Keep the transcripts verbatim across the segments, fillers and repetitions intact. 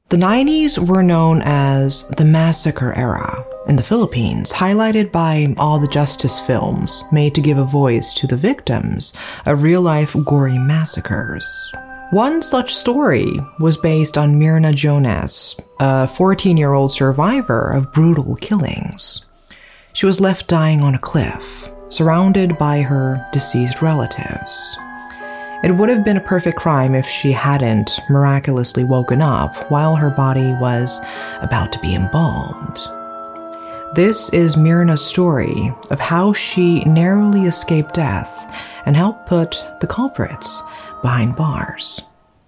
The nineties were known as the massacre era in the Philippines, highlighted by all the justice films made to give a voice to the victims of real-life gory massacres. One such story was based on Myrna Jonas, a fourteen-year-old survivor of brutal killings. She was left dying on a cliff, surrounded by her deceased relatives. It would have been a perfect crime if she hadn't miraculously woken up while her body was about to be embalmed. This is Myrna's story of how she narrowly escaped death and helped put the culprits behind bars.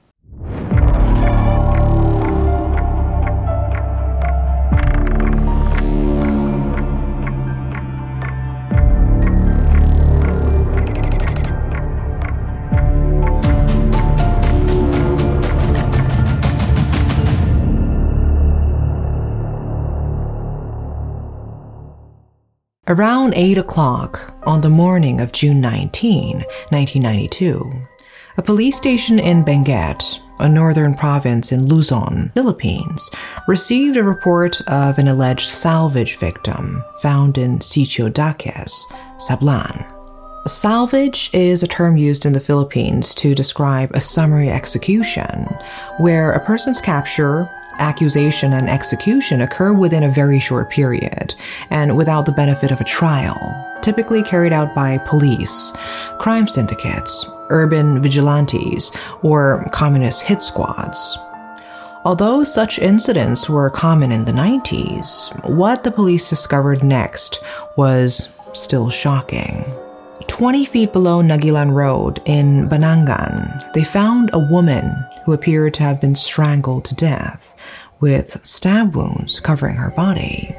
Around eight o'clock on the morning of June nineteenth, nineteen ninety-two, a police station in Benguet, a northern province in Luzon, Philippines, received a report of an alleged salvage victim found in Sitio Daques, Sablan. Salvage is a term used in the Philippines to describe a summary execution, where a person's capture, accusation, and execution occur within a very short period and without the benefit of a trial, typically carried out by police, crime syndicates, urban vigilantes, or communist hit squads. Although such incidents were common in the nineties, what the police discovered next was still shocking. twenty feet below Nagilan Road in Banangan, they found a woman who appeared to have been strangled to death, with stab wounds covering her body.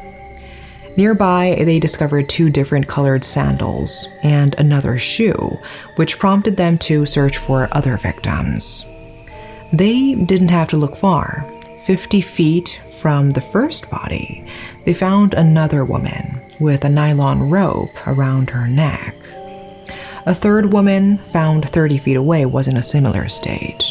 Nearby, they discovered two different colored sandals and another shoe, which prompted them to search for other victims. They didn't have to look far. Fifty feet from the first body, they found another woman with a nylon rope around her neck. A third woman, found thirty feet away, was in a similar state.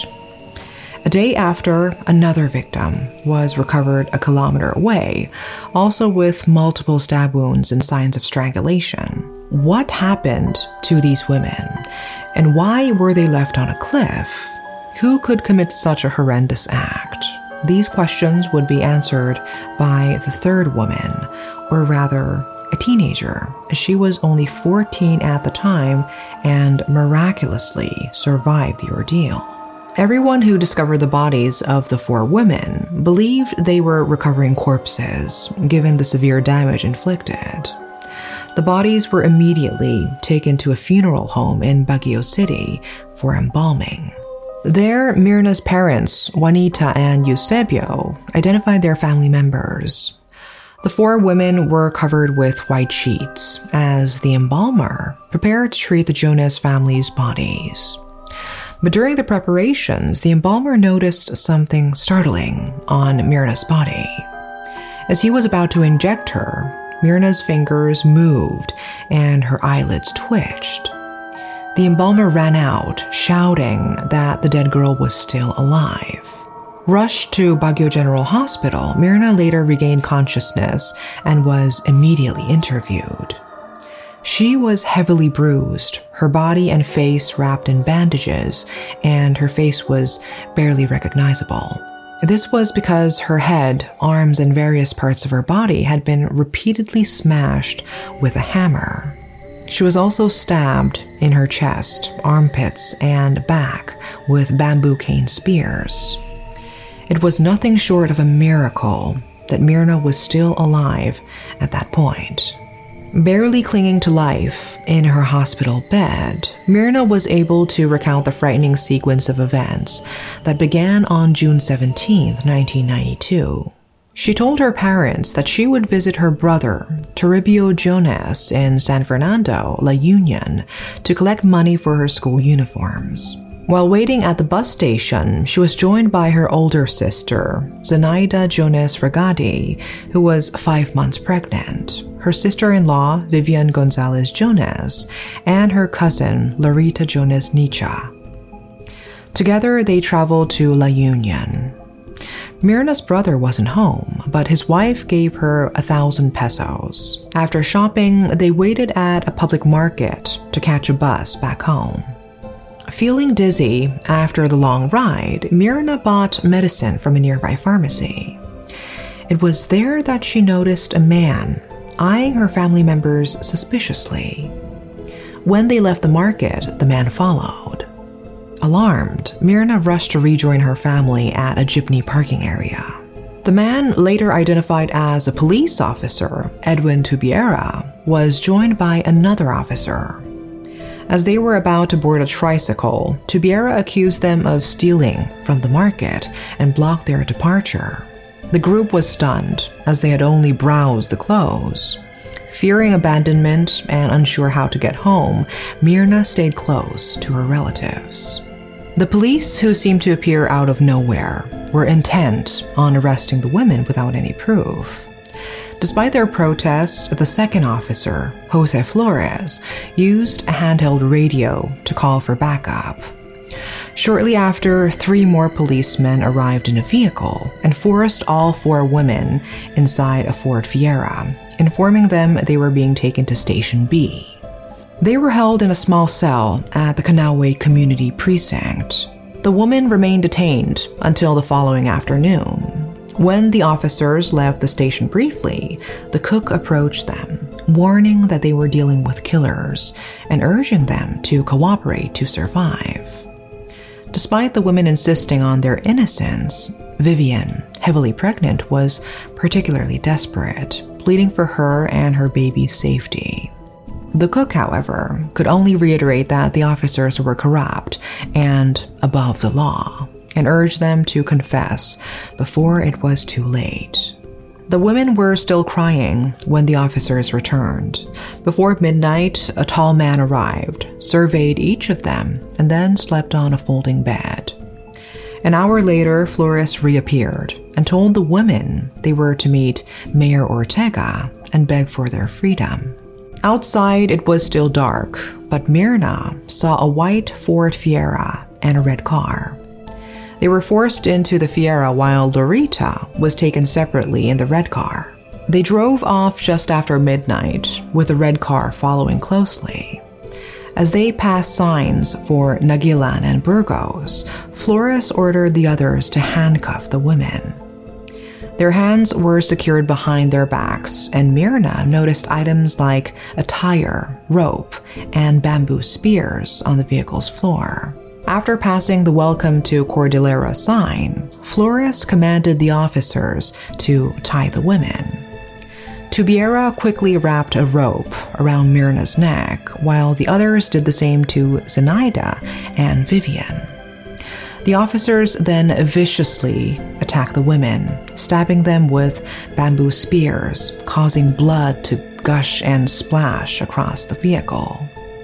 A day after, another victim was recovered a kilometer away, also with multiple stab wounds and signs of strangulation. What happened to these women? And why were they left on a cliff? Who could commit such a horrendous act? These questions would be answered by the third woman, or rather, a teenager, as she was only fourteen at the time and miraculously survived the ordeal. Everyone who discovered the bodies of the four women believed they were recovering corpses, given the severe damage inflicted. The bodies were immediately taken to a funeral home in Baguio City for embalming. There, Myrna's parents, Juanita and Eusebio, identified their family members. The four women were covered with white sheets as the embalmer prepared to treat the Jonas family's bodies. But during the preparations, the embalmer noticed something startling on Myrna's body. As he was about to inject her, Myrna's fingers moved and her eyelids twitched. The embalmer ran out, shouting that the dead girl was still alive. Rushed to Baguio General Hospital, Myrna later regained consciousness and was immediately interviewed. She was heavily bruised, her body and face wrapped in bandages, and her face was barely recognizable. This was because her head, arms, and various parts of her body had been repeatedly smashed with a hammer. She was also stabbed in her chest, armpits, and back with bamboo cane spears. It was nothing short of a miracle that Myrna was still alive at that point. Barely clinging to life in her hospital bed, Myrna was able to recount the frightening sequence of events that began on June seventeenth, nineteen ninety-two. She told her parents that she would visit her brother, Toribio Jonas, in San Fernando, La Union, to collect money for her school uniforms. While waiting at the bus station, she was joined by her older sister, Zenaida Jonas Fragadi, who was five months pregnant, her sister-in-law, Vivian Gonzalez Jonas, and her cousin, Larita Jonas Nicha. Together, they traveled to La Union. Mirna's brother wasn't home, but his wife gave her a thousand pesos. After shopping, they waited at a public market to catch a bus back home. Feeling dizzy after the long ride, Mirna bought medicine from a nearby pharmacy. It was there that she noticed a man eyeing her family members suspiciously. When they left the market, the man followed. Alarmed, Mirna rushed to rejoin her family at a jeepney parking area. The man, later identified as a police officer, Edwin Tubiera, was joined by another officer. As they were about to board a tricycle, Tubiera accused them of stealing from the market and blocked their departure. The group was stunned, as they had only browsed the clothes. Fearing abandonment and unsure how to get home, Mirna stayed close to her relatives. The police, who seemed to appear out of nowhere, were intent on arresting the women without any proof. Despite their protest, the second officer, Jose Flores, used a handheld radio to call for backup. Shortly after, three more policemen arrived in a vehicle and forced all four women inside a Ford Fiera, informing them they were being taken to Station B. They were held in a small cell at the Canaway Community Precinct. The women remained detained until the following afternoon. When the officers left the station briefly, the cook approached them, warning that they were dealing with killers and urging them to cooperate to survive. Despite the women insisting on their innocence, Vivian, heavily pregnant, was particularly desperate, pleading for her and her baby's safety. The cook, however, could only reiterate that the officers were corrupt and above the law, and urged them to confess before it was too late. The women were still crying when the officers returned. Before midnight, a tall man arrived, surveyed each of them, and then slept on a folding bed. An hour later, Flores reappeared and told the women they were to meet Mayor Ortega and beg for their freedom. Outside, it was still dark, but Mirna saw a white Ford Fiera and a red car. They were forced into the Fiera while Lorita was taken separately in the red car. They drove off just after midnight, with the red car following closely. As they passed signs for Naguilan and Burgos, Flores ordered the others to handcuff the women. Their hands were secured behind their backs, and Mirna noticed items like a tire, rope, and bamboo spears on the vehicle's floor. After passing the Welcome to Cordillera sign, Flores commanded the officers to tie the women. Tubiera quickly wrapped a rope around Mirna's neck, while the others did the same to Zenaida and Vivian. The officers then viciously attacked the women, stabbing them with bamboo spears, causing blood to gush and splash across the vehicle.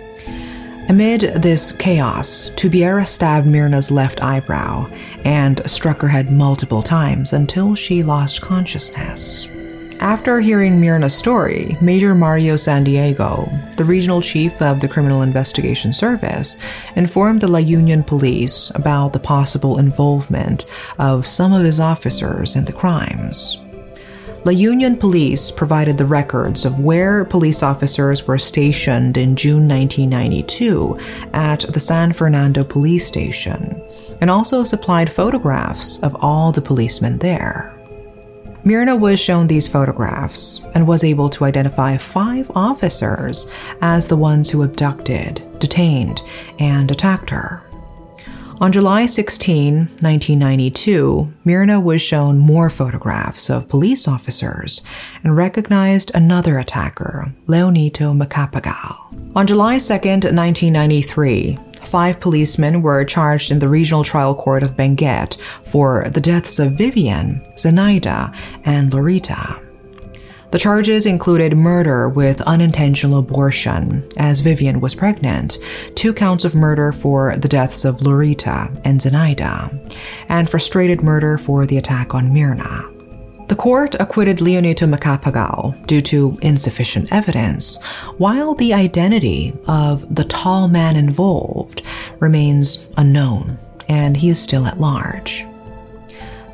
Amid this chaos, Tubiera stabbed Mirna's left eyebrow and struck her head multiple times until she lost consciousness. After hearing Mirna's story, Major Mario San Diego, the regional chief of the Criminal Investigation Service, informed the La Union police about the possible involvement of some of his officers in the crimes. La Union police provided the records of where police officers were stationed in June nineteen ninety-two at the San Fernando police station, and also supplied photographs of all the policemen there. Mirna was shown these photographs and was able to identify five officers as the ones who abducted, detained, and attacked her. On July sixteenth, nineteen ninety-two, Mirna was shown more photographs of police officers and recognized another attacker, Leonito Macapagal. On July second, nineteen ninety-three, five policemen were charged in the Regional Trial Court of Benguet for the deaths of Vivian, Zenaida, and Lorita. The charges included murder with unintentional abortion, as Vivian was pregnant, two counts of murder for the deaths of Lorita and Zenaida, and frustrated murder for the attack on Mirna. The court acquitted Leonito Macapagal due to insufficient evidence, while the identity of the tall man involved remains unknown, and he is still at large.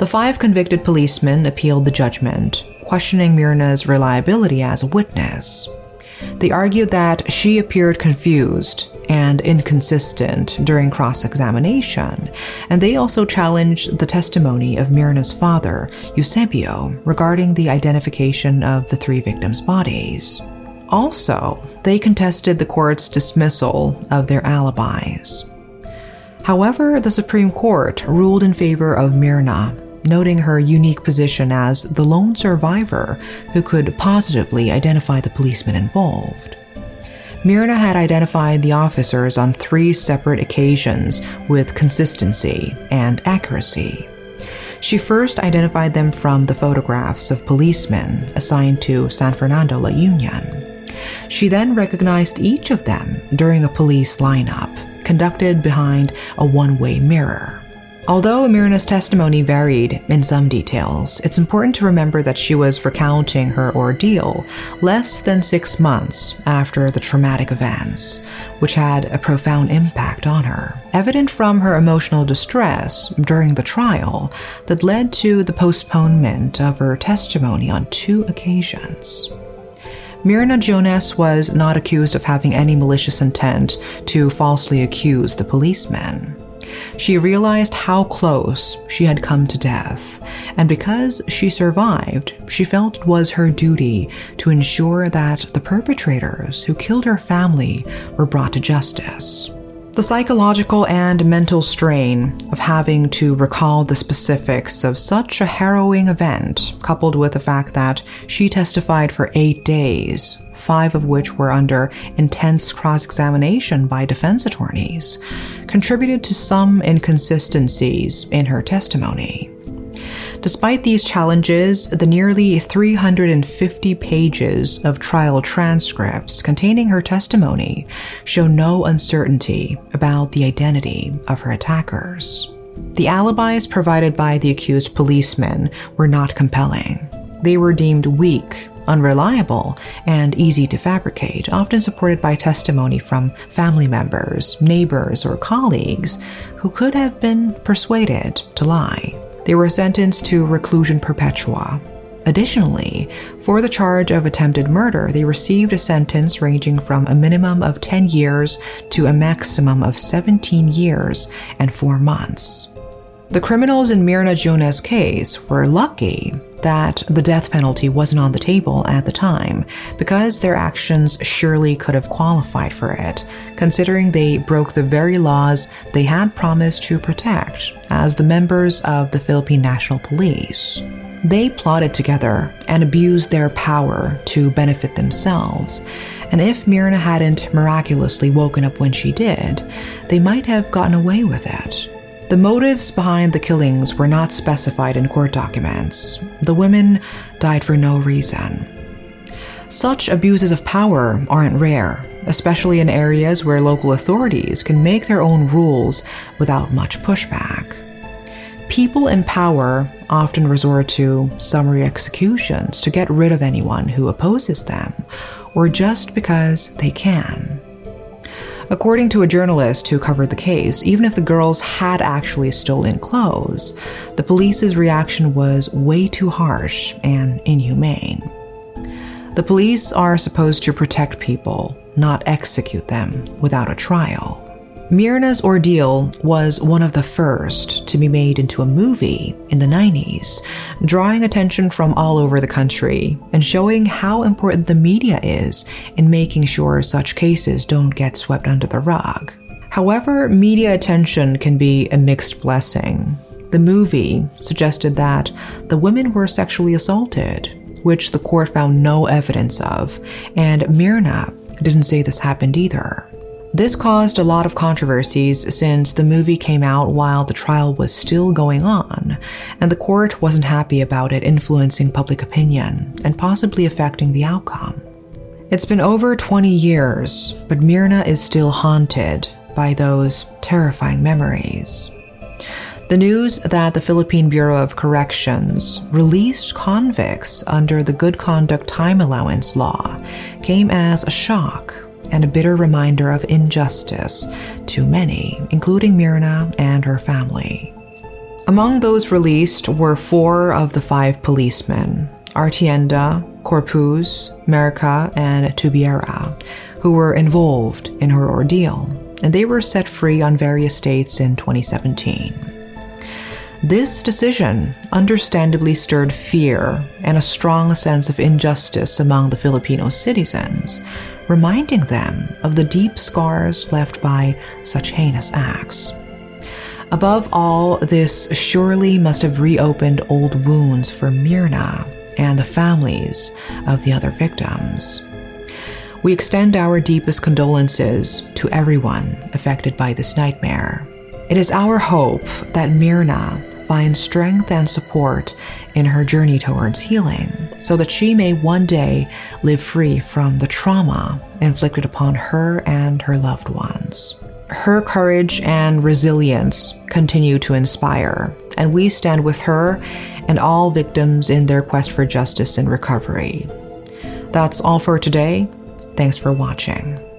The five convicted policemen appealed the judgment, questioning Myrna's reliability as a witness. They argued that she appeared confused and inconsistent during cross-examination, and they also challenged the testimony of Myrna's father, Eusebio, regarding the identification of the three victims' bodies. Also, they contested the court's dismissal of their alibis. However, the Supreme Court ruled in favor of Myrna, noting her unique position as the lone survivor who could positively identify the policemen involved. Myrna had identified the officers on three separate occasions with consistency and accuracy. She first identified them from the photographs of policemen assigned to San Fernando La Union. She then recognized each of them during a police lineup conducted behind a one-way mirror. Although Myrna's testimony varied in some details, it's important to remember that she was recounting her ordeal less than six months after the traumatic events, which had a profound impact on her, evident from her emotional distress during the trial that led to the postponement of her testimony on two occasions. Myrna Jonas was not accused of having any malicious intent to falsely accuse the policemen. She realized how close she had come to death, and because she survived, she felt it was her duty to ensure that the perpetrators who killed her family were brought to justice. The psychological and mental strain of having to recall the specifics of such a harrowing event, coupled with the fact that she testified for eight days, five of which were under intense cross-examination by defense attorneys, contributed to some inconsistencies in her testimony. Despite these challenges, the nearly three hundred fifty pages of trial transcripts containing her testimony show no uncertainty about the identity of her attackers. The alibis provided by the accused policemen were not compelling. They were deemed weak, unreliable, and easy to fabricate, often supported by testimony from family members, neighbors, or colleagues who could have been persuaded to lie. They were sentenced to reclusion perpetua. Additionally, for the charge of attempted murder, they received a sentence ranging from a minimum of ten years to a maximum of seventeen years and four months. The criminals in Myrna Jonas' case were lucky that the death penalty wasn't on the table at the time, because their actions surely could have qualified for it, considering they broke the very laws they had promised to protect as the members of the Philippine National Police. They plotted together and abused their power to benefit themselves, and if Myrna hadn't miraculously woken up when she did, they might have gotten away with it. The motives behind the killings were not specified in court documents. The women died for no reason. Such abuses of power aren't rare, especially in areas where local authorities can make their own rules without much pushback. People in power often resort to summary executions to get rid of anyone who opposes them, or just because they can. According to a journalist who covered the case, even if the girls had actually stolen clothes, the police's reaction was way too harsh and inhumane. The police are supposed to protect people, not execute them without a trial. Myrna's ordeal was one of the first to be made into a movie in the nineties, drawing attention from all over the country and showing how important the media is in making sure such cases don't get swept under the rug. However, media attention can be a mixed blessing. The movie suggested that the women were sexually assaulted, which the court found no evidence of, and Myrna didn't say this happened either. This caused a lot of controversies since the movie came out while the trial was still going on, and the court wasn't happy about it influencing public opinion and possibly affecting the outcome. It's been over twenty years, but Myrna is still haunted by those terrifying memories. The news that the Philippine Bureau of Corrections released convicts under the Good Conduct Time Allowance law came as a shock and a bitter reminder of injustice to many, including Myrna and her family. Among those released were four of the five policemen, Artienda, Corpuz, Merica, and Tubiera, who were involved in her ordeal, and they were set free on various dates in twenty seventeen. This decision understandably stirred fear and a strong sense of injustice among the Filipino citizens, reminding them of the deep scars left by such heinous acts. Above all, this surely must have reopened old wounds for Myrna and the families of the other victims. We extend our deepest condolences to everyone affected by this nightmare. It is our hope that Myrna finds strength and support in her journey towards healing, so that she may one day live free from the trauma inflicted upon her and her loved ones. Her courage and resilience continue to inspire, and we stand with her and all victims in their quest for justice and recovery. That's all for today. Thanks for watching.